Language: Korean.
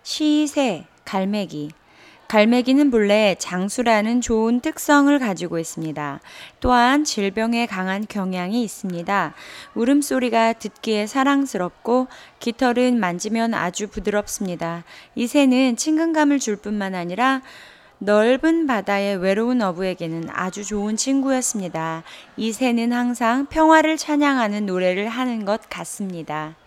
시새, 갈매기. 갈매기는 본래 장수라는 좋은 특성을 가지고 있습니다. 또한 질병에 강한 경향이 있습니다. 울음소리가 듣기에 사랑스럽고 깃털은 만지면 아주 부드럽습니다. 이 새는 친근감을 줄 뿐만 아니라 넓은 바다의 외로운 어부에게는 아주 좋은 친구였습니다. 이 새는 항상 평화를 찬양하는 노래를 하는 것 같습니다.